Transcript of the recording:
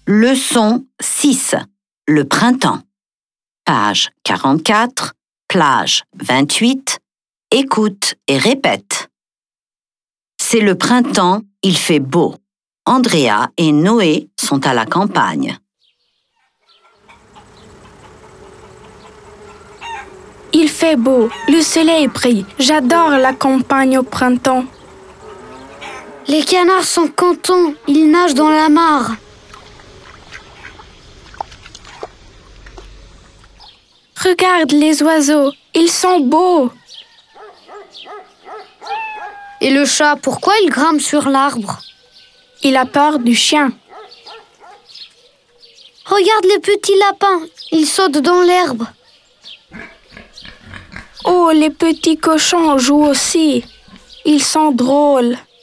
Leçon 6. Le printemps. Page 44, plage 28. Écoute et répète. C'est le printemps, il fait beau. Andrea et Noé sont à la campagne. Il fait beau, le soleil brille. J'adore la campagne au printemps. Les canards sont contents, ils nagent dans la mare. Regarde les oiseaux, ils sont beaux. Et le chat, pourquoi il grimpe sur l'arbre? Il a peur du chien. Regarde les petits lapins, ils sautent dans l'herbe. Oh, les petits cochons jouent aussi. Ils sont drôles.